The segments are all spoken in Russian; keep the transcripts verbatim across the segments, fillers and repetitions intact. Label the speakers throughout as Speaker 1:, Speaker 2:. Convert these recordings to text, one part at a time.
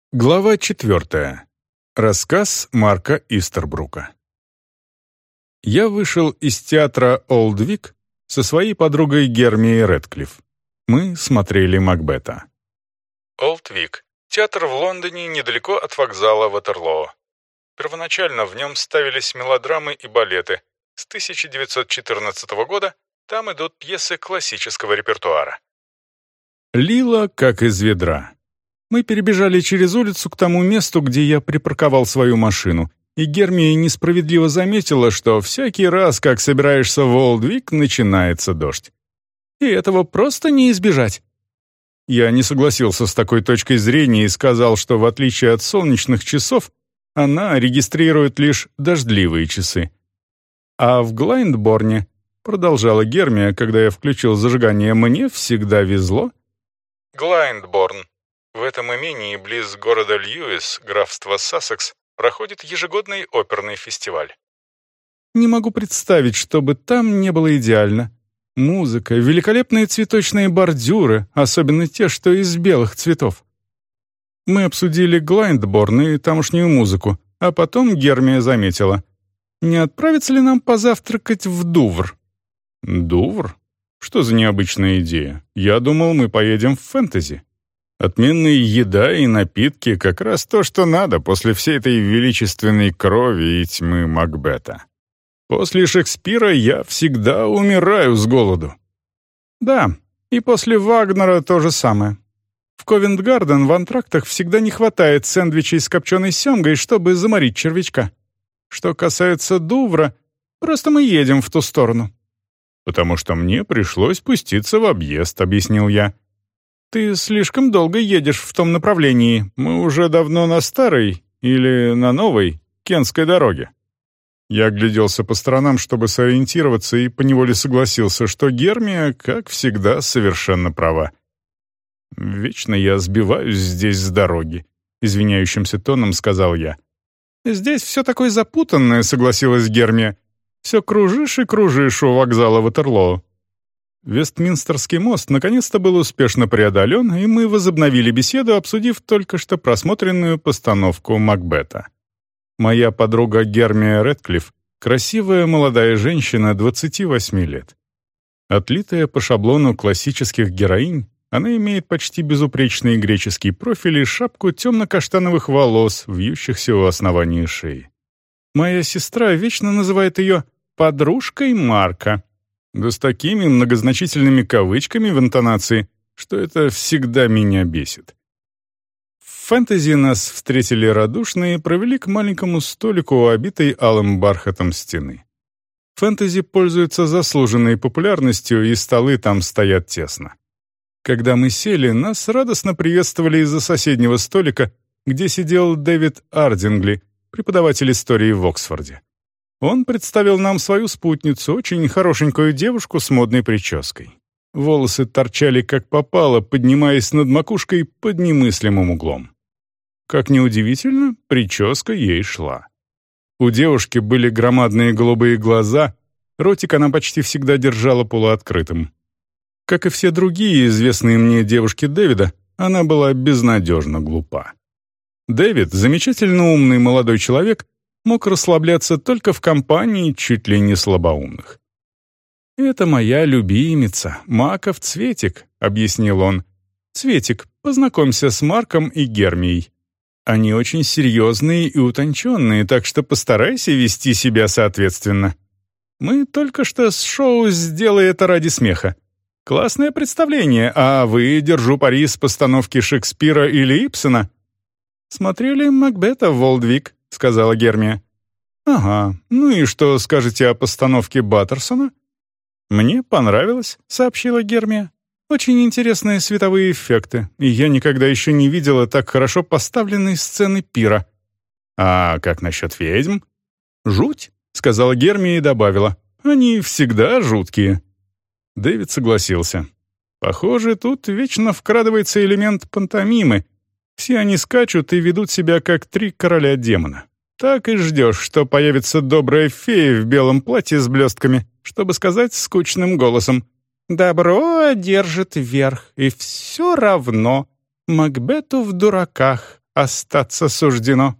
Speaker 1: Глава четвертая. Рассказ Марка Истербрука. Я вышел из театра «Олд Вик» со своей подругой Гермией Рэдклифф. Мы смотрели «Макбета». «Олд Вик» — театр в Лондоне недалеко от вокзала Ватерлоо. Первоначально в нем ставились мелодрамы и балеты. С тысяча девятьсот четырнадцатого года там идут пьесы классического репертуара. Лило как из ведра. Мы перебежали через улицу к тому месту, где я припарковал свою машину, и Гермия несправедливо заметила, что всякий раз, как собираешься в Олд-Вик, начинается дождь. И этого просто не избежать. Я не согласился с такой точкой зрения и сказал, что в отличие от солнечных часов, она регистрирует лишь дождливые часы. А в Глайндборне, продолжала Гермия, когда я включил зажигание, мне всегда везло. Глайндборн. В этом имении, близ города Льюис, графства Сассекс, проходит ежегодный оперный фестиваль. Не могу представить, чтобы там не было идеально. Музыка, великолепные цветочные бордюры, особенно те, что из белых цветов. Мы обсудили Глайндборн и тамошнюю музыку, а потом Гермия заметила. Не отправиться ли нам позавтракать в Дувр? Дувр? Что за необычная идея? Я думал, мы поедем в фэнтези. Отменная еда и напитки — как раз то, что надо после всей этой величественной крови и тьмы Макбета. После Шекспира я всегда умираю с голоду. Да, и после Вагнера то же самое. В Ковент-Гарден в антрактах всегда не хватает сэндвичей с копченой семгой, чтобы заморить червячка. Что касается Дувра, просто мы едем в ту сторону. «Потому что мне пришлось пуститься в объезд», — объяснил я. «Ты слишком долго едешь в том направлении. Мы уже давно на старой, или на новой, Кентской дороге». Я огляделся по сторонам, чтобы сориентироваться, и поневоле согласился, что Гермия, как всегда, совершенно права. «Вечно я сбиваюсь здесь с дороги», — извиняющимся тоном сказал я. «Здесь все такое запутанное», — согласилась Гермия. «Все кружишь и кружишь у вокзала Ватерлоо». Вестминстерский мост наконец-то был успешно преодолен, и мы возобновили беседу, обсудив только что просмотренную постановку Макбета. Моя подруга Гермия Рэдклифф — красивая молодая женщина двадцати восьми лет. Отлитая по шаблону классических героинь, она имеет почти безупречный греческий профиль и шапку темно-каштановых волос, вьющихся у основания шеи. Моя сестра вечно называет ее «подружкой Марка», да с такими многозначительными кавычками в интонации, что это всегда меня бесит. В фэнтези нас встретили радушно и провели к маленькому столику у обитой алым бархатом стены. Фэнтези пользуется заслуженной популярностью, и столы там стоят тесно. Когда мы сели, нас радостно приветствовали из-за соседнего столика, где сидел Дэвид Ардингли, преподаватель истории в Оксфорде. Он представил нам свою спутницу, очень хорошенькую девушку с модной прической. Волосы торчали как попало, поднимаясь над макушкой под немыслимым углом. Как ни удивительно, прическа ей шла. У девушки были громадные голубые глаза, ротик она почти всегда держала полуоткрытым. Как и все другие известные мне девушки Дэвида, она была безнадежно глупа. Дэвид, замечательно умный молодой человек, мог расслабляться только в компании чуть ли не слабоумных. «Это моя любимица, Маков Цветик», — объяснил он. «Цветик, познакомься с Марком и Гермией. Они очень серьезные и утонченные, так что постарайся вести себя соответственно. Мы только что с шоу «Сделай это ради смеха». Классное представление, а вы, держу пари, с постановки Шекспира или Ибсена?» «Смотрели Макбета в Олд-Вик», — сказала Гермия. «Ага, ну и что скажете о постановке Баттерсона?» «Мне понравилось», — сообщила Гермия. «Очень интересные световые эффекты, и я никогда еще не видела так хорошо поставленной сцены пира». «А как насчет ведьм?» «Жуть», — сказала Гермия и добавила. «Они всегда жуткие». Дэвид согласился. «Похоже, тут вечно вкрадывается элемент пантомимы. Все они скачут и ведут себя как три короля демона. Так и ждешь, что появится добрая фея в белом платье с блестками, чтобы сказать скучным голосом: «Добро одержит верх, и все равно Макбету в дураках остаться суждено».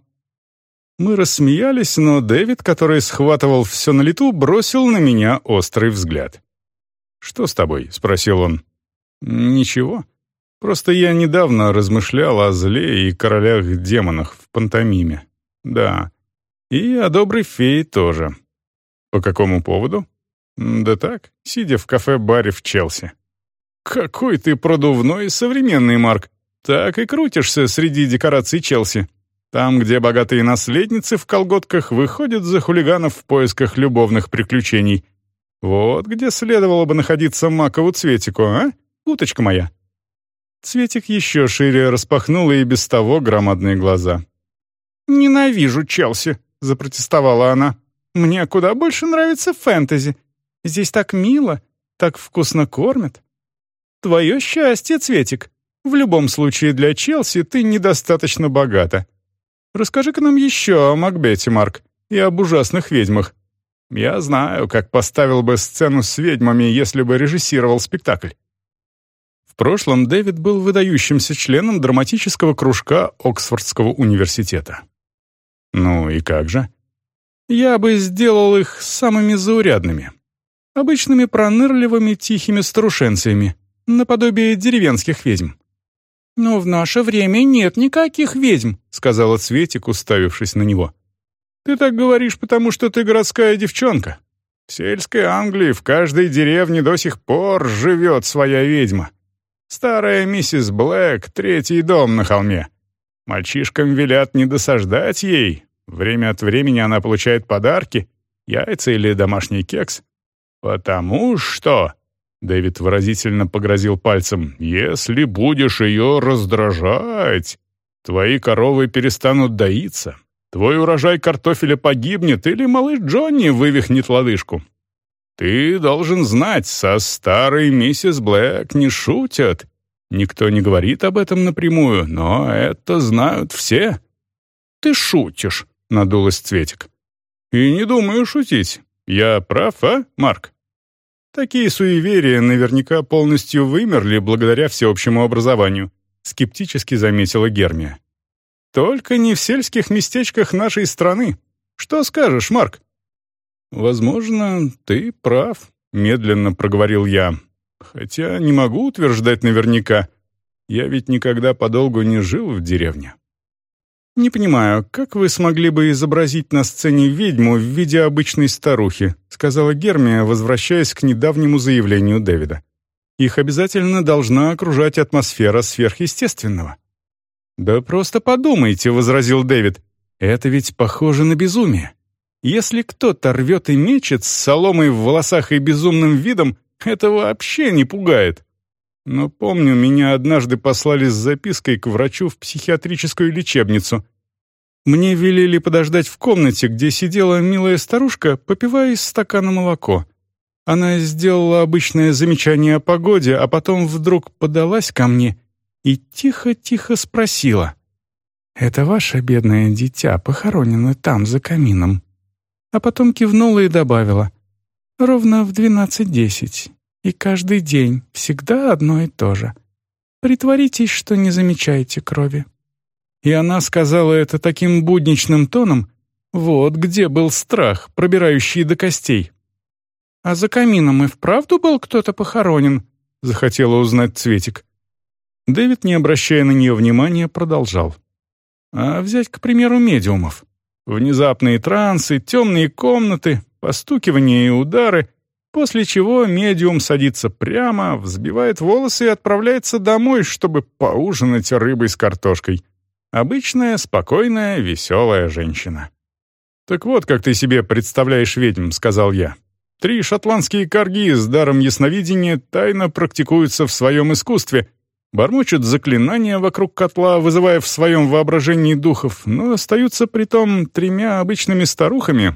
Speaker 1: Мы рассмеялись, но Дэвид, который схватывал все на лету, бросил на меня острый взгляд. «Что с тобой?» — спросил он. «Ничего. Просто я недавно размышлял о зле и королях-демонах в пантомиме. Да. И о доброй фее тоже». «По какому поводу?» «Да так, сидя в кафе-баре в Челси». «Какой ты продувной и современный, Марк. Так и крутишься среди декораций Челси. Там, где богатые наследницы в колготках выходят за хулиганов в поисках любовных приключений. Вот где следовало бы находиться макову Цветику, а, уточка моя?» Цветик еще шире распахнула и без того громадные глаза. «Ненавижу Челси», — запротестовала она. «Мне куда больше нравится фэнтези. Здесь так мило, так вкусно кормят». «Твое счастье, Цветик. В любом случае для Челси ты недостаточно богата. Расскажи-ка нам еще о Макбете, Марк, и об ужасных ведьмах. Я знаю, как поставил бы сцену с ведьмами, если бы режиссировал спектакль». В прошлом Дэвид был выдающимся членом драматического кружка Оксфордского университета. «Ну и как же?» «Я бы сделал их самыми заурядными. Обычными пронырливыми тихими старушенциями, наподобие деревенских ведьм». «Но в наше время нет никаких ведьм», — сказала Цветик, уставившись на него. «Ты так говоришь, потому что ты городская девчонка. В сельской Англии в каждой деревне до сих пор живет своя ведьма. Старая миссис Блэк, третий дом на холме. Мальчишкам велят не досаждать ей. Время от времени она получает подарки, яйца или домашний кекс. Потому что...» Дэвид выразительно погрозил пальцем. «Если будешь ее раздражать, твои коровы перестанут доиться, твой урожай картофеля погибнет или малыш Джонни вывихнет лодыжку. Ты должен знать, со старой миссис Блэк не шутят. Никто не говорит об этом напрямую, но это знают все». «Ты шутишь», — надулась Цветик. «И не думаю шутить. Я прав, а, Марк?» «Такие суеверия наверняка полностью вымерли благодаря всеобщему образованию», скептически заметила Гермия. «Только не в сельских местечках нашей страны. Что скажешь, Марк?» «Возможно, ты прав», — медленно проговорил я. «Хотя не могу утверждать наверняка. Я ведь никогда подолгу не жил в деревне». «Не понимаю, как вы смогли бы изобразить на сцене ведьму в виде обычной старухи», сказала Гермия, возвращаясь к недавнему заявлению Дэвида. «Их обязательно должна окружать атмосфера сверхъестественного». «Да просто подумайте», — возразил Дэвид. «Это ведь похоже на безумие. Если кто-то рвет и мечет с соломой в волосах и безумным видом, это вообще не пугает. Но помню, меня однажды послали с запиской к врачу в психиатрическую лечебницу. Мне велели подождать в комнате, где сидела милая старушка, попивая из стакана молоко. Она сделала обычное замечание о погоде, а потом вдруг подалась ко мне и тихо-тихо спросила: «Это ваше бедное дитя похоронено там, за камином?» А потом кивнула и добавила: «Ровно в двенадцать десять. И каждый день всегда одно и то же. Притворитесь, что не замечаете крови». И она сказала это таким будничным тоном, вот где был страх, пробирающий до костей. «А за камином и вправду был кто-то похоронен?» — захотела узнать Цветик. Дэвид, не обращая на нее внимания, продолжал. «А взять, к примеру, медиумов. Внезапные трансы, темные комнаты, постукивания и удары, после чего медиум садится прямо, взбивает волосы и отправляется домой, чтобы поужинать рыбой с картошкой. Обычная, спокойная, веселая женщина». «Так вот, как ты себе представляешь ведьм», — сказал я. «Три шотландские корги с даром ясновидения тайно практикуются в своем искусстве, бормочут заклинания вокруг котла, вызывая в своем воображении духов, но остаются притом тремя обычными старухами.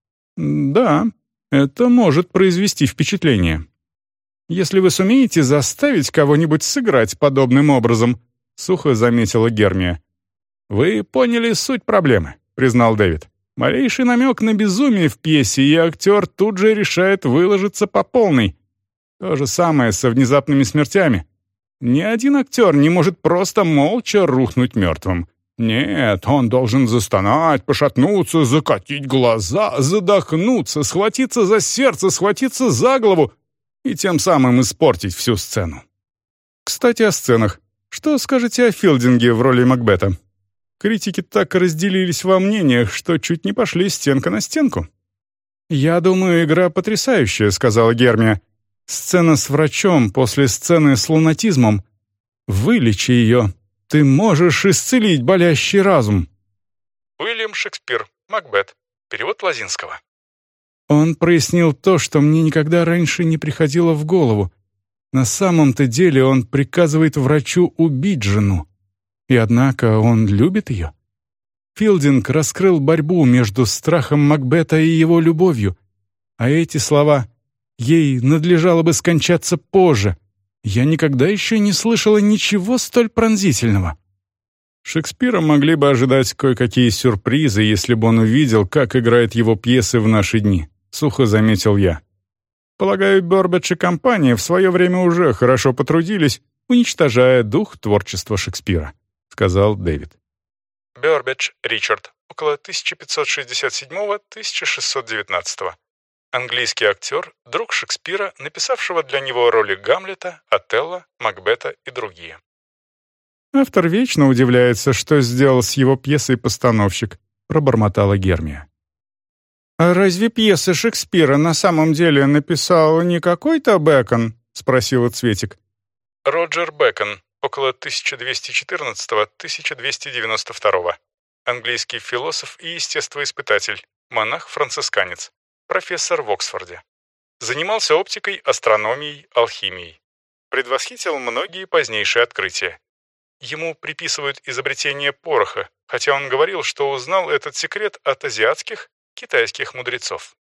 Speaker 1: Да, это может произвести впечатление. Если вы сумеете заставить кого-нибудь сыграть подобным образом», — сухо заметила Гермия. «Вы поняли суть проблемы», — признал Дэвид. «Малейший намек на безумие в пьесе, и актер тут же решает выложиться по полной. То же самое со внезапными смертями. Ни один актер не может просто молча рухнуть мертвым. Нет, он должен застонать, пошатнуться, закатить глаза, задохнуться, схватиться за сердце, схватиться за голову и тем самым испортить всю сцену. Кстати, о сценах. Что скажете о Филдинге в роли Макбета? Критики так разделились во мнениях, что чуть не пошли стенка на стенку. «Я думаю, игра потрясающая», — сказала Гермия. «Сцена с врачом после сцены с лунатизмом. Вылечи ее. Ты можешь исцелить болящий разум».
Speaker 2: Уильям Шекспир, Макбет. Перевод Лозинского.
Speaker 1: Он прояснил то, что мне никогда раньше не приходило в голову. На самом-то деле он приказывает врачу убить жену. И однако он любит ее. Филдинг раскрыл борьбу между страхом Макбета и его любовью. А эти слова «ей надлежало бы скончаться позже» я никогда еще не слышала ничего столь пронзительного. Шекспира могли бы ожидать кое-какие сюрпризы, если бы он увидел, как играют его пьесы в наши дни, сухо заметил я. Полагаю, Бёрбэдж и компания в свое время уже хорошо потрудились, уничтожая дух творчества Шекспира, сказал Дэвид.
Speaker 2: Бёрбэдж Ричард, около тысяча пятьсот шестьдесят седьмого — тысяча шестьсот девятнадцатого. Английский актер, друг Шекспира, написавшего для него роли Гамлета, Отелло, Макбета и другие.
Speaker 1: «Автор вечно удивляется, что сделал с его пьесой постановщик», — пробормотала Гермия. «А разве пьесы Шекспира на самом деле написал не какой-то Бэкон?» — спросила Цветик.
Speaker 2: Роджер Бэкон, около тысяча двести четырнадцатого — тысяча двести девяносто второго. Английский философ и естествоиспытатель, монах-францисканец, профессор в Оксфорде. Занимался оптикой, астрономией, алхимией. Предвосхитил многие позднейшие открытия. Ему приписывают изобретение пороха, хотя он говорил, что узнал этот секрет от азиатских, китайских мудрецов.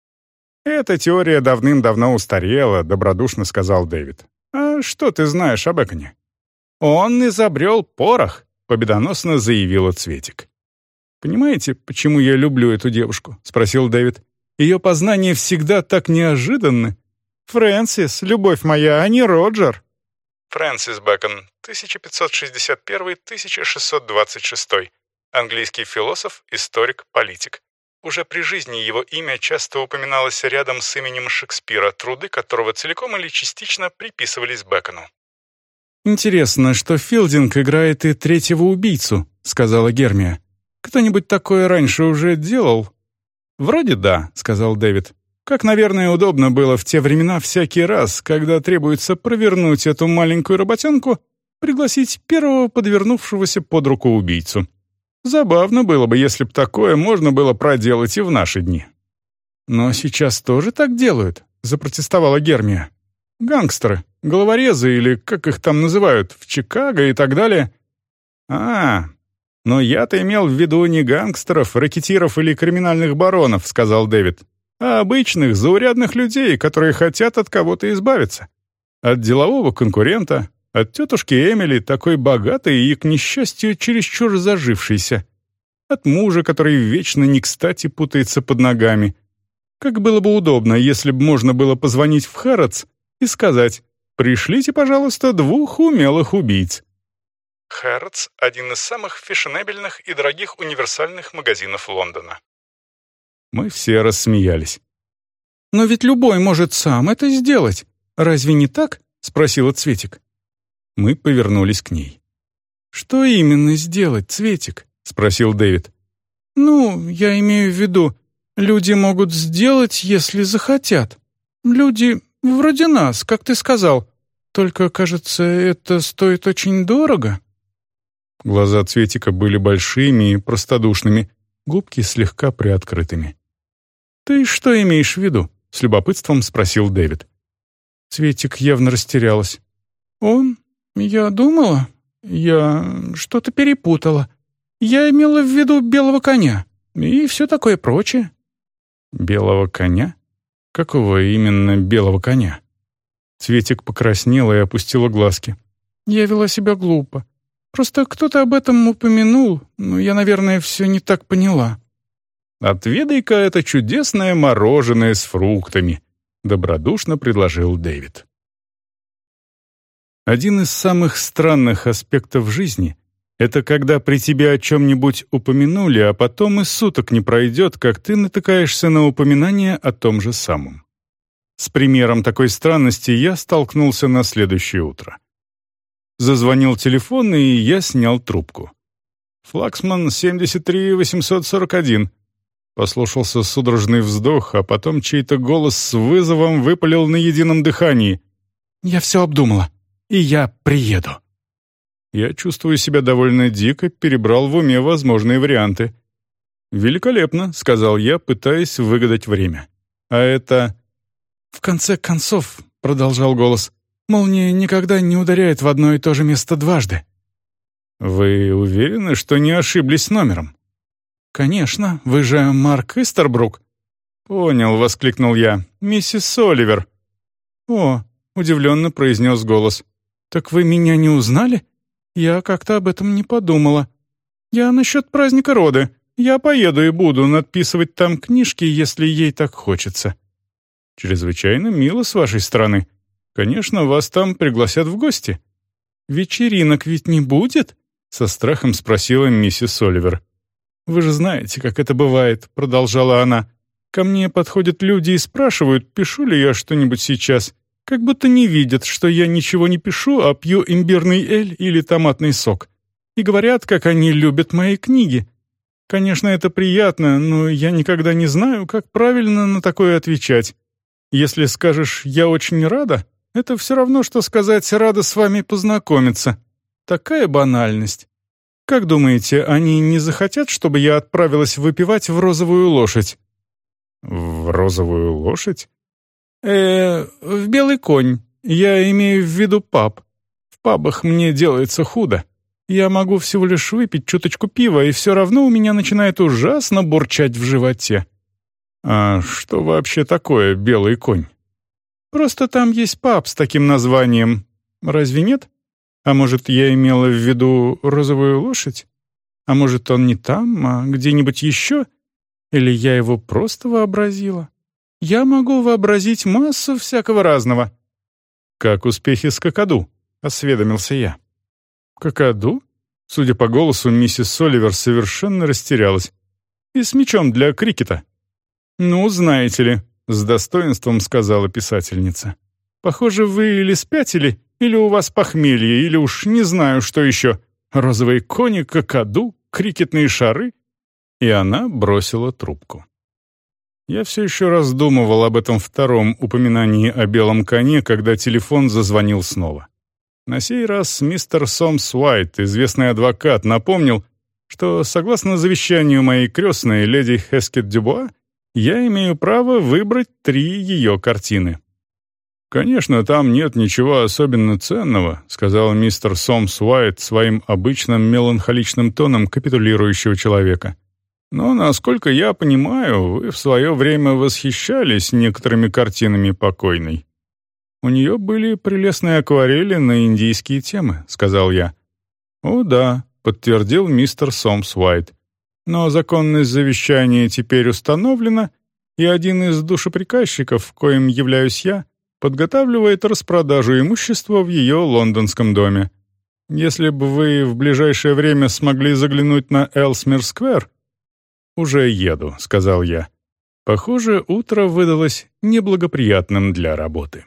Speaker 1: «Эта теория давным-давно устарела», — добродушно сказал Дэвид. «А что ты знаешь об Бэконе?» «Он изобрел порох», — победоносно заявила Цветик. «Понимаете, почему я люблю эту девушку?» — спросил Дэвид. «Ее познания всегда так неожиданны. Фрэнсис, любовь моя, а не Роджер».
Speaker 2: Фрэнсис Бэкон, тысяча пятьсот шестьдесят первый — тысяча шестьсот двадцать шестой. Английский философ, историк, политик. Уже при жизни его имя часто упоминалось рядом с именем Шекспира, труды которого целиком или частично приписывались Бэкону.
Speaker 1: «Интересно, что Филдинг играет и третьего убийцу», — сказала Гермия. «Кто-нибудь такое раньше уже делал?» «Вроде да», — сказал Дэвид. «Как, наверное, удобно было в те времена всякий раз, когда требуется провернуть эту маленькую работенку, пригласить первого подвернувшегося под руку убийцу. Забавно было бы, если б такое можно было проделать и в наши дни». «Но сейчас тоже так делают», — запротестовала Гермия. «Гангстеры, головорезы или как их там называют, в Чикаго и так далее». «А, но я-то имел в виду не гангстеров, рэкетиров или криминальных баронов», — сказал Дэвид, «а обычных, заурядных людей, которые хотят от кого-то избавиться. От делового конкурента, от тетушки Эмили, такой богатой и, к несчастью, чересчур зажившейся. От мужа, который вечно не кстати путается под ногами. Как было бы удобно, если бы можно было позвонить в Хэрротс и сказать: «Пришлите, пожалуйста, двух умелых убийц».
Speaker 2: Хэрротс – один из самых фешенебельных и дорогих универсальных магазинов Лондона.
Speaker 1: Мы все рассмеялись. «Но ведь любой может сам это сделать. Разве не так?» — спросила Цветик. Мы повернулись к ней. «Что именно сделать, Цветик?» — спросил Дэвид. «Ну, я имею в виду, люди могут сделать, если захотят. Люди вроде нас, как ты сказал. Только, кажется, это стоит очень дорого». Глаза Цветика были большими и простодушными, губки слегка приоткрытыми. «Ты что имеешь в виду?» — с любопытством спросил Дэвид. Цветик явно растерялась. «Он? Я думала. Я что-то перепутала. Я имела в виду белого коня и все такое прочее». «Белого коня? Какого именно белого коня?» Цветик покраснела и опустила глазки. «Я вела себя глупо. Просто кто-то об этом упомянул, но я, наверное, все не так поняла». «Отведай-ка это чудесное мороженое с фруктами», — добродушно предложил Дэвид. Один из самых странных аспектов жизни — Это когда при тебе о чем-нибудь упомянули, а потом и суток не пройдет, как ты натыкаешься на упоминание о том же самом. С примером такой странности я столкнулся на следующее утро. Зазвонил телефон, и я снял трубку. «Флагсман семьдесят три восемьсот сорок один». Послушался судорожный вздох, а потом чей-то голос с вызовом выпалил на едином дыхании. «Я все обдумала, и я приеду». Я, чувствую себя довольно дико, перебрал в уме возможные варианты. «Великолепно», — сказал я, пытаясь выгадать время. «А это...» «В конце концов», — продолжал голос, — «молния никогда не ударяет в одно и то же место дважды». «Вы уверены, что не ошиблись номером?» «Конечно, вы же Марк Истербрук». «Понял», — воскликнул я. «Миссис Оливер». «О», — удивленно произнес голос. «Так вы меня не узнали? Я как-то об этом не подумала. Я насчет праздника роды. Я поеду и буду надписывать там книжки, если ей так хочется». «Чрезвычайно мило с вашей стороны. Конечно, вас там пригласят в гости». «Вечеринок ведь не будет?» — со страхом спросила миссис Оливер. «Вы же знаете, как это бывает», — продолжала она. «Ко мне подходят люди и спрашивают, пишу ли я что-нибудь сейчас, как будто не видят, что я ничего не пишу, а пью имбирный эль или томатный сок. И говорят, как они любят мои книги. Конечно, это приятно, но я никогда не знаю, как правильно на такое отвечать. Если скажешь «я очень рада», это все равно, что сказать «рада с вами познакомиться». Такая банальность. Как думаете, они не захотят, чтобы я отправилась выпивать в «Розовую лошадь»?» «В «Розовую лошадь»? э в «Белый конь». Я имею в виду паб. В пабах мне делается худо. Я могу всего лишь выпить чуточку пива, и все равно у меня начинает ужасно бурчать в животе». «А что вообще такое «Белый конь»?» «Просто там есть паб с таким названием. Разве нет? А может, я имела в виду «Розовую лошадь»? А может, он не там, а где-нибудь еще? Или я его просто вообразила? Я могу вообразить массу всякого разного». «Как успехи с какаду?» — осведомился я. «Какаду?» Судя по голосу, миссис Оливер совершенно растерялась. «И с мячом для крикета». «Ну, знаете ли», — с достоинством сказала писательница. «Похоже, вы или спятили, или у вас похмелье, или уж не знаю, что еще. Розовые кони, какаду, крикетные шары». И она бросила трубку. Я все еще раздумывал об этом втором упоминании о белом коне, когда телефон зазвонил снова. На сей раз мистер Сомс Уайт, известный адвокат, напомнил, что, согласно завещанию моей крестной, леди Хескет Дюбуа, я имею право выбрать три ее картины. «Конечно, там нет ничего особенно ценного», — сказал мистер Сомс Уайт своим обычным меланхоличным тоном капитулирующего человека. «Но, насколько я понимаю, вы в свое время восхищались некоторыми картинами покойной». «У нее были прелестные акварели на индийские темы», — сказал я. «О да», — подтвердил мистер Сомс Уайт. «Но законность завещания теперь установлена, и один из душеприказчиков, коим являюсь я, подготавливает распродажу имущества в ее лондонском доме. Если бы вы в ближайшее время смогли заглянуть на Элсмир-сквер...» «Уже еду», — сказал я. Похоже, утро выдалось неблагоприятным для работы.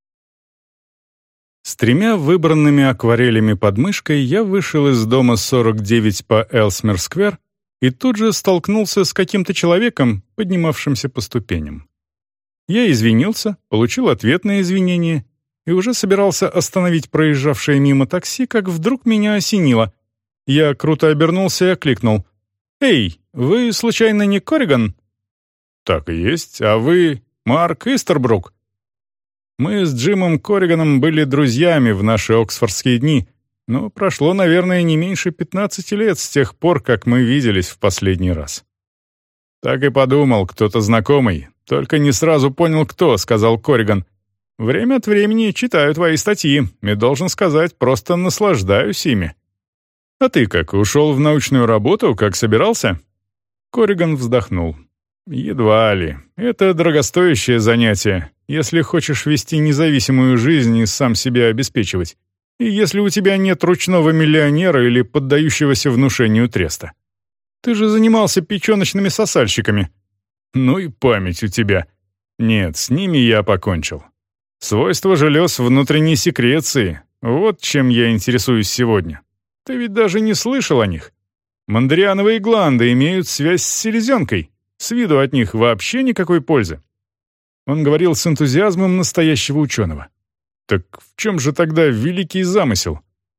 Speaker 1: С тремя выбранными акварелями под мышкой я вышел из дома сорок девять по Элсмир-сквер и тут же столкнулся с каким-то человеком, поднимавшимся по ступеням. Я извинился, получил ответ на извинение и уже собирался остановить проезжавшее мимо такси, как вдруг меня осенило. Я круто обернулся и окликнул. «Эй, вы, случайно, не Корриган?» «Так и есть, а вы Марк Истербрук?» Мы с Джимом Корриганом были друзьями в наши оксфордские дни, но прошло, наверное, не меньше пятнадцати лет с тех пор, как мы виделись в последний раз. «Так и подумал, кто-то знакомый, только не сразу понял, кто», — сказал Корриган. «Время от времени читаю твои статьи, и, должен сказать, просто наслаждаюсь ими». «А ты как, ушел в научную работу, как собирался?» Корриган вздохнул. «Едва ли. Это дорогостоящее занятие, если хочешь вести независимую жизнь и сам себя обеспечивать. И если у тебя нет ручного миллионера или поддающегося внушению треста. Ты же занимался печеночными сосальщиками. Ну и память у тебя. Нет, с ними я покончил. Свойства желез внутренней секреции — вот чем я интересуюсь сегодня. Ты ведь даже не слышал о них. Мандриановые гланды имеют связь с селезенкой. С виду от них вообще никакой пользы. Он говорил с энтузиазмом настоящего ученого. Так в чем же тогда великий замысел?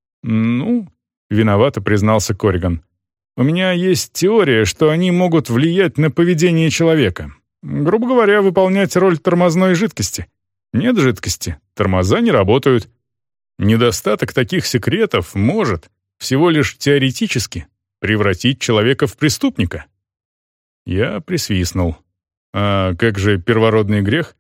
Speaker 1: Ну, виновато признался Корриган. У меня есть теория, что они могут влиять на поведение человека. Грубо говоря, выполнять роль тормозной жидкости. Нет жидкости, тормоза не работают. Недостаток таких секретов может, всего лишь теоретически, превратить человека в преступника. Я присвистнул. А как же первородный грех?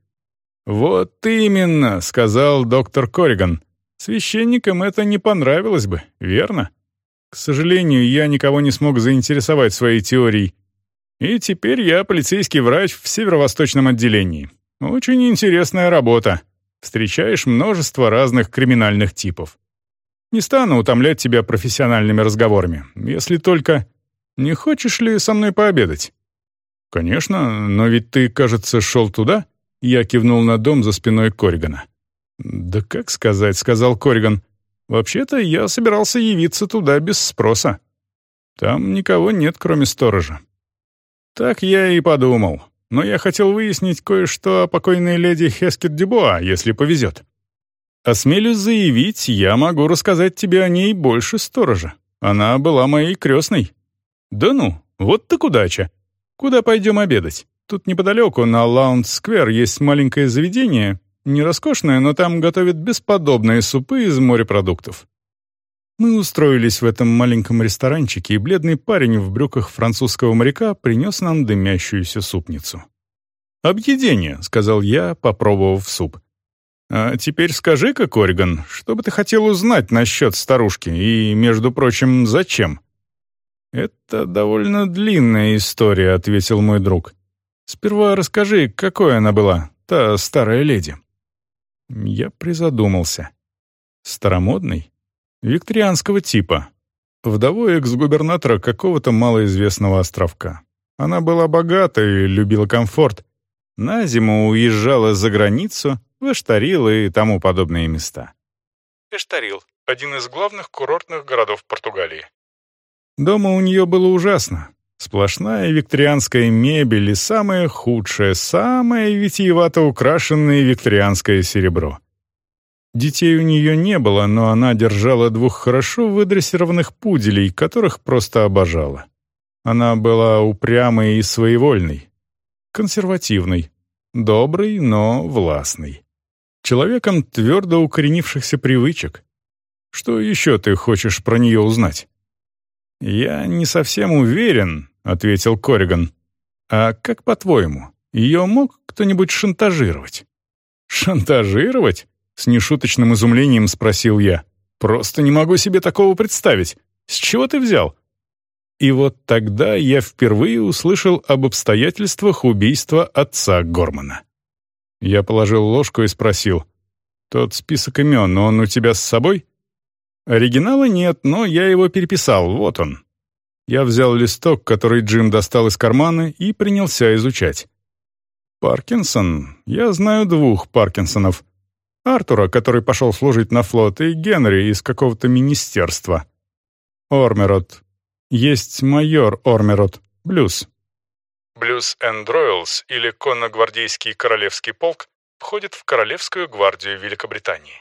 Speaker 1: Вот именно, сказал доктор Корриган. Священникам это не понравилось бы, верно? К сожалению, я никого не смог заинтересовать своей теорией. И теперь я полицейский врач в северо-восточном отделении. Очень интересная работа. Встречаешь множество разных криминальных типов. Не стану утомлять тебя профессиональными разговорами, если только... Не хочешь ли со мной пообедать? Конечно, но ведь ты, кажется, шел туда? Я кивнул на дом за спиной Корригана. Да как сказать, сказал Корриган. Вообще-то я собирался явиться туда без спроса. Там никого нет, кроме сторожа. Так я и подумал. Но я хотел выяснить кое-что о покойной леди Хескет Дюбуа, если повезет. Осмелюсь заявить, я могу рассказать тебе о ней больше сторожа. Она была моей крестной. Да ну, вот так удача. Куда пойдем обедать? Тут неподалеку, на Лаундж-сквер, есть маленькое заведение. Не роскошное, но там готовят бесподобные супы из морепродуктов. Мы устроились в этом маленьком ресторанчике, и бледный парень в брюках французского моряка принес нам дымящуюся супницу. «Объедение», — сказал я, попробовав суп. «А теперь скажи-ка, Корриган, что бы ты хотел узнать насчет старушки, и, между прочим, зачем?» «Это довольно длинная история», — ответил мой друг. «Сперва расскажи, какой она была, та старая леди». Я призадумался. Старомодный? Викторианского типа. Вдовой экс-губернатора какого-то малоизвестного островка. Она была богата и любила комфорт. На зиму уезжала за границу, в Эштарил и тому подобные места.
Speaker 2: Эштарил — один из главных курортных городов Португалии.
Speaker 1: Дома у нее было ужасно. Сплошная викторианская мебель и самое худшее, самое витиевато украшенное викторианское серебро. Детей у нее не было, но она держала двух хорошо выдрессированных пуделей, которых просто обожала. Она была упрямой и своевольной, консервативной, доброй, но властной. Человеком твердо укоренившихся привычек. Что еще ты хочешь про нее узнать? «Я не совсем уверен», — ответил Корриган. «А как, по-твоему, ее мог кто-нибудь шантажировать?» «Шантажировать?» — с нешуточным изумлением спросил я. «Просто не могу себе такого представить. С чего ты взял?» И вот тогда я впервые услышал об обстоятельствах убийства отца Гормана. Я положил ложку и спросил. «Тот список имен, он у тебя с собой?» Оригинала нет, но я его переписал, вот он. Я взял листок, который Джим достал из кармана, и принялся изучать. Паркинсон. Я знаю двух Паркинсонов. Артура, который пошел служить на флот, и Генри из какого-то министерства. Ормерод. Есть майор Ормерод. Блюз.
Speaker 2: Блюз энд Роялс, или конногвардейский королевский полк, входит в Королевскую гвардию Великобритании.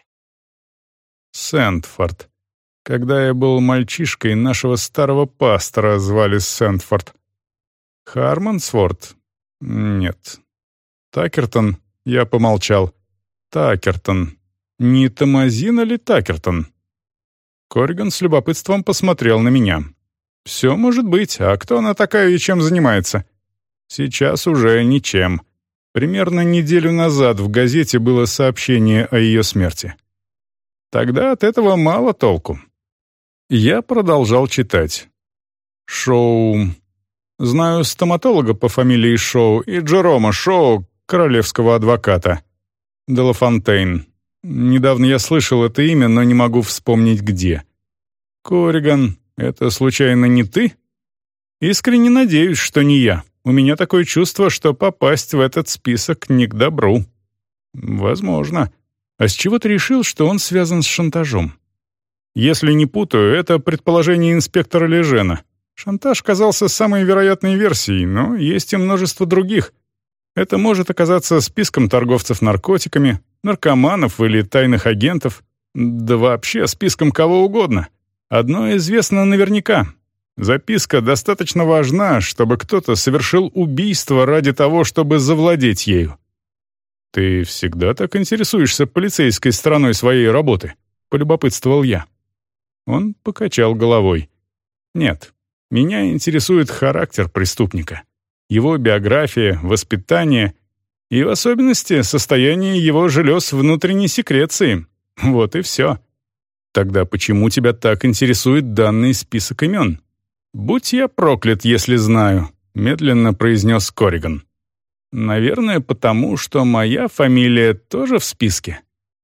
Speaker 1: Сэндфорд. Когда я был мальчишкой, нашего старого пастора звали Сэндфорд. Хармонсворт? Нет. Такертон? Я помолчал. Такертон. Не Томазина ли Такертон? Корриган с любопытством посмотрел на меня. Все может быть, а кто она такая и чем занимается? Сейчас уже ничем. Примерно неделю назад в газете было сообщение о ее смерти. Тогда от этого мало толку. Я продолжал читать. Шоу. Знаю стоматолога по фамилии Шоу и Джерома Шоу, королевского адвоката. Делафонтейн. Недавно я слышал это имя, но не могу вспомнить где. Корриган, это случайно не ты? Искренне надеюсь, что не я. У меня такое чувство, что попасть в этот список не к добру. Возможно. А с чего ты решил, что он связан с шантажом? Если не путаю, это предположение инспектора Лежена. Шантаж казался самой вероятной версией, но есть и множество других. Это может оказаться списком торговцев наркотиками, наркоманов или тайных агентов, да вообще списком кого угодно. Одно известно наверняка. Записка достаточно важна, чтобы кто-то совершил убийство ради того, чтобы завладеть ею. «Ты всегда так интересуешься полицейской стороной своей работы?» — полюбопытствовал я. Он покачал головой. «Нет, меня интересует характер преступника, его биография, воспитание и, в особенности, состояние его желез внутренней секреции. Вот и все. Тогда почему тебя так интересует данный список имен?» «Будь я проклят, если знаю», — медленно произнес Корриган. «Наверное, потому что моя фамилия тоже в списке.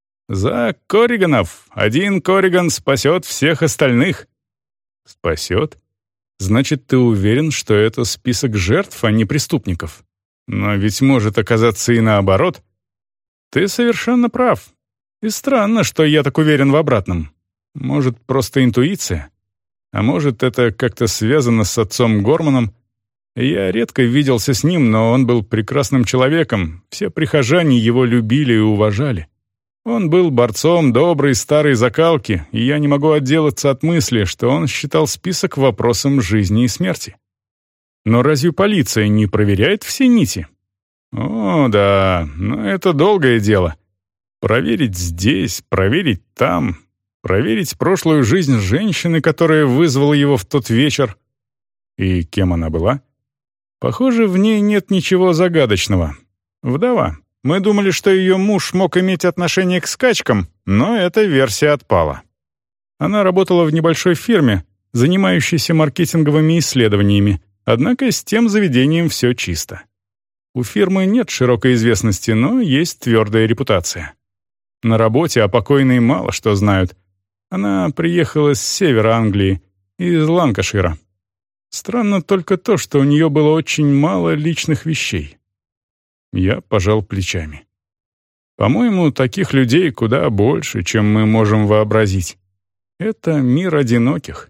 Speaker 1: За Корриганов один Корриган спасет всех остальных». «Спасет? Значит, ты уверен, что это список жертв, а не преступников? Но ведь может оказаться и наоборот». «Ты совершенно прав. И странно, что я так уверен в обратном. Может, просто интуиция? А может, это как-то связано с отцом Горманом? Я редко виделся с ним, но он был прекрасным человеком, все прихожане его любили и уважали. Он был борцом доброй старой закалки, и я не могу отделаться от мысли, что он считал список вопросом жизни и смерти. Но разве полиция не проверяет все нити? О, да, но это долгое дело. Проверить здесь, проверить там, проверить прошлую жизнь женщины, которая вызвала его в тот вечер. И кем она была? Похоже, в ней нет ничего загадочного. Вдова. Мы думали, что ее муж мог иметь отношение к скачкам, но эта версия отпала. Она работала в небольшой фирме, занимающейся маркетинговыми исследованиями, однако с тем заведением все чисто. У фирмы нет широкой известности, но есть твердая репутация. На работе о покойной мало что знают. Она приехала с севера Англии, из Ланкашира. Странно только то, что у нее было очень мало личных вещей. Я пожал плечами. По-моему, таких людей куда больше, чем мы можем вообразить. Это мир одиноких.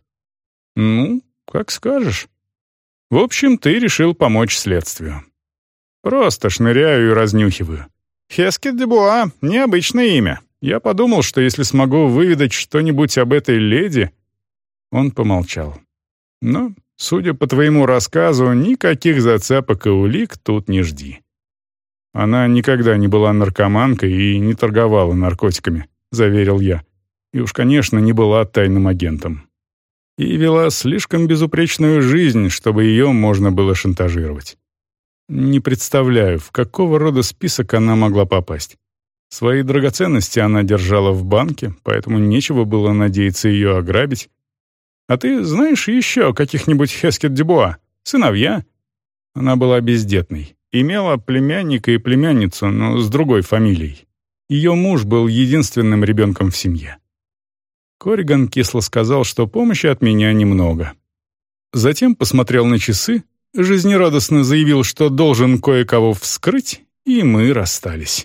Speaker 1: Ну, как скажешь. В общем, ты решил помочь следствию. Просто шныряю и разнюхиваю. Хескет де Буа — необычное имя. Я подумал, что если смогу выведать что-нибудь об этой леди... Он помолчал. Но, судя по твоему рассказу, никаких зацепок и улик тут не жди. Она никогда не была наркоманкой и не торговала наркотиками, заверил я. И уж, конечно, не была тайным агентом. И вела слишком безупречную жизнь, чтобы ее можно было шантажировать. Не представляю, в какого рода список она могла попасть. Свои драгоценности она держала в банке, поэтому нечего было надеяться ее ограбить. А ты знаешь еще каких-нибудь Хескет де Буа? Сыновья? Она была бездетной. Имела племянника и племянницу, но с другой фамилией. Ее муж был единственным ребенком в семье. Корриган кисло сказал, что помощи от меня немного. Затем посмотрел на часы, жизнерадостно заявил, что должен кое-кого вскрыть, и мы расстались.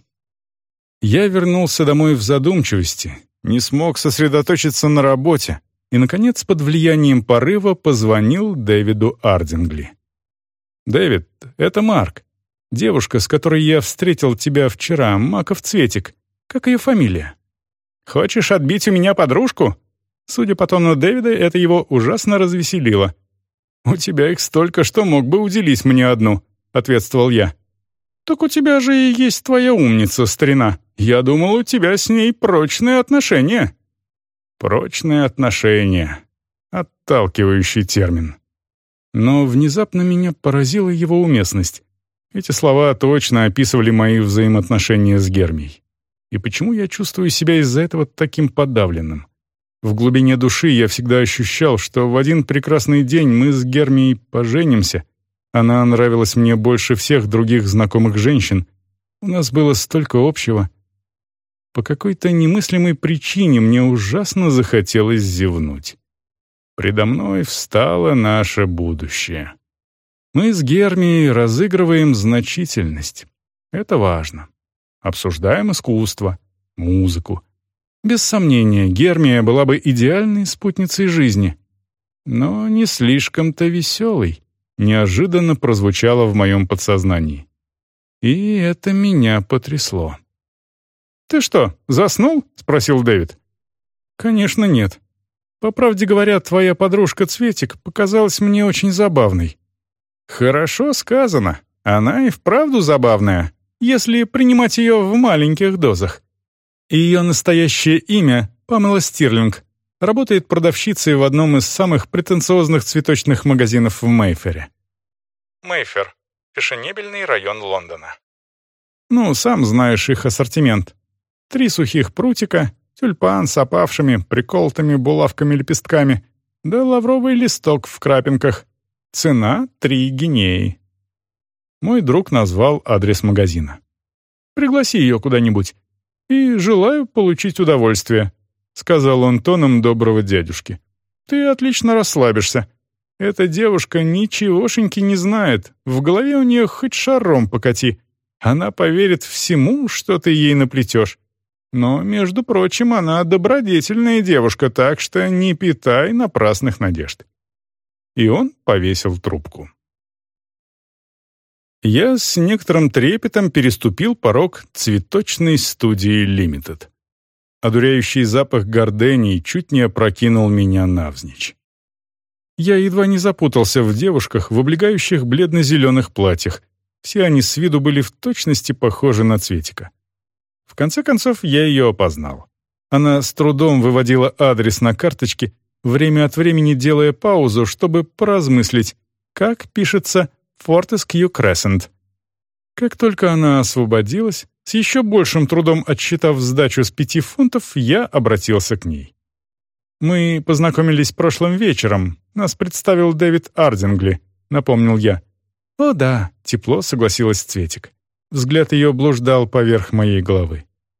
Speaker 1: Я вернулся домой в задумчивости, не смог сосредоточиться на работе и, наконец, под влиянием порыва позвонил Дэвиду Ардингли. «Дэвид, это Марк. Девушка, с которой я встретил тебя вчера, Маков Цветик. Как ее фамилия?» «Хочешь отбить у меня подружку?» Судя по тону Дэвида, это его ужасно развеселило. «У тебя их столько, что мог бы уделить мне одну», — ответствовал я. «Так у тебя же и есть твоя умница, старина. Я думал, у тебя с ней прочные отношения». «Прочные отношения. Отталкивающий термин». Но внезапно меня поразила его уместность. Эти слова точно описывали мои взаимоотношения с Гермией. И почему я чувствую себя из-за этого таким подавленным? В глубине души я всегда ощущал, что в один прекрасный день мы с Гермией поженимся. Она нравилась мне больше всех других знакомых женщин. У нас было столько общего. по какой-то немыслимой причине мне ужасно захотелось зевнуть. Предо мной встало наше будущее. Мы с Гермией разыгрываем значительность. Это важно. Обсуждаем искусство, музыку. Без сомнения, Гермия была бы идеальной спутницей жизни. Но не слишком-то веселой, неожиданно прозвучало в моем подсознании. И это меня потрясло. «Ты что, заснул?» — спросил Дэвид. «Конечно, нет. По правде говоря, твоя подружка Цветик показалась мне очень забавной». «Хорошо сказано. Она и вправду забавная, если принимать ее в маленьких дозах. Ее настоящее имя — Памела Стирлинг. Работает продавщицей в одном из самых претенциозных цветочных магазинов в Мейфере».
Speaker 2: Мейфер — фешенебельный район Лондона.
Speaker 1: «Ну, сам знаешь их ассортимент. Три сухих прутика, тюльпан с опавшими, приколотыми булавками-лепестками, да лавровый листок в крапинках. Цена — три гинеи». Мой друг назвал адрес магазина. «Пригласи ее куда-нибудь. И желаю получить удовольствие», — сказал он тоном доброго дядюшки. «Ты отлично расслабишься. Эта девушка ничегошеньки не знает. В голове у нее хоть шаром покати. Она поверит всему, что ты ей наплетешь. Но, между прочим, она добродетельная девушка, так что не питай напрасных надежд». И он повесил трубку. Я с некоторым трепетом переступил порог цветочной студии «Лимитед». Одуряющий запах гордений чуть не опрокинул меня навзничь. Я едва не запутался в девушках в облегающих бледно-зеленых платьях. Все они с виду были в точности похожи на Цветика. В конце концов, я ее опознал. Она с трудом выводила адрес на карточке, время от времени делая паузу, чтобы поразмыслить, как пишется «Fortescue Crescent». Как только она освободилась, с еще большим трудом отсчитав сдачу с пяти фунтов, я обратился к ней. «Мы познакомились прошлым вечером. Нас представил Дэвид Ардингли», — напомнил я. «О да», — тепло согласилась Цветик. Взгляд ее блуждал поверх моей головы.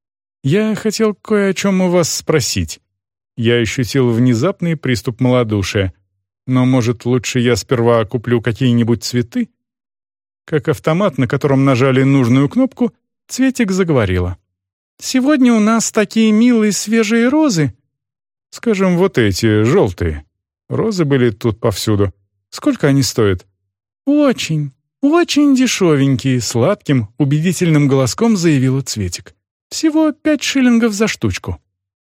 Speaker 1: «Я хотел кое о чем у вас спросить». Я ощутил внезапный приступ малодушия. «Но, может, лучше я сперва куплю какие-нибудь цветы?» Как автомат, на котором нажали нужную кнопку, Цветик заговорила. «Сегодня у нас такие милые свежие розы». «Скажем, вот эти, желтые. Розы были тут повсюду. Сколько они стоят?» «Очень, очень дешевенькие», — сладким, убедительным голоском заявила Цветик. «Всего пять шиллингов за штучку».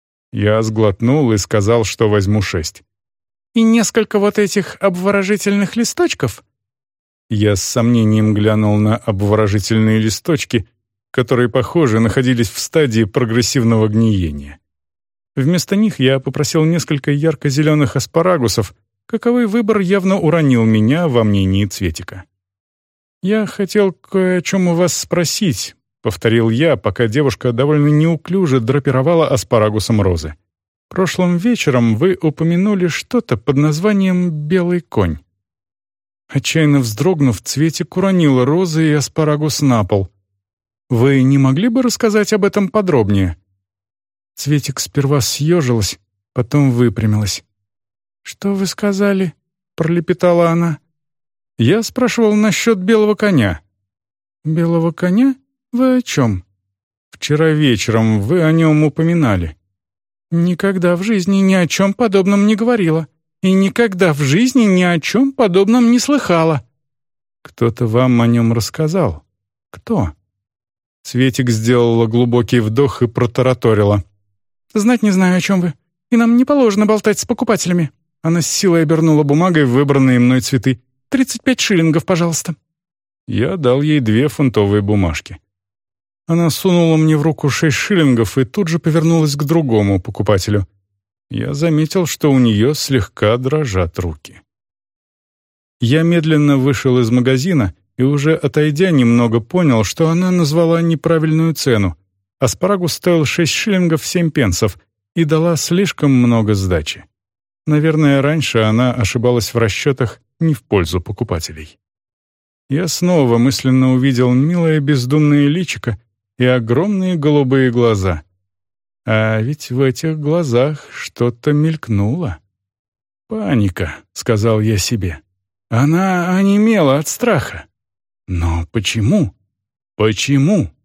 Speaker 1: Я сглотнул и сказал, что возьму шесть. «И несколько вот этих обворожительных листочков?» Я с сомнением глянул на обворожительные листочки, которые, похоже, находились в стадии прогрессивного гниения. Вместо них я попросил несколько ярко-зеленых аспарагусов, каковой выбор явно уронил меня во мнении Цветика. «Я хотел кое о чем у вас спросить», — повторил я, пока девушка довольно неуклюже драпировала аспарагусом розы. «Прошлым вечером вы упомянули что-то под названием «белый конь». Отчаянно вздрогнув, Цветик уронила розы и аспарагус на пол. «Вы не могли бы рассказать об этом подробнее?» Цветик сперва съежилась, потом выпрямилась. «Что вы сказали?» — пролепетала она. «Я спрашивал насчет белого коня». «Белого коня? Вы о чем?» «Вчера вечером вы о нем упоминали». «Никогда в жизни ни о чем подобном не говорила. И никогда в жизни ни о чем подобном не слыхала». «Кто-то вам о нем рассказал? Кто?» Цветик сделала глубокий вдох и протараторила. «Знать не знаю, о чем вы. И нам не положено болтать с покупателями». Она с силой обернула бумагой выбранные мной цветы. «Тридцать пять шиллингов, пожалуйста». Я дал ей две фунтовые бумажки. Она сунула мне в руку шесть шиллингов и тут же повернулась к другому покупателю. Я заметил, что у нее слегка дрожат руки. Я медленно вышел из магазина и, уже отойдя немного, понял, что она назвала неправильную цену. Аспарагус стоил шесть шиллингов семь пенсов и дала слишком много сдачи. Наверное, раньше она ошибалась в расчетах не в пользу покупателей. Я снова мысленно увидел милое бездумное личико и огромные голубые глаза. А ведь в этих глазах что-то мелькнуло. «Паника», — сказал я себе. Она онемела от страха. Но почему? Почему?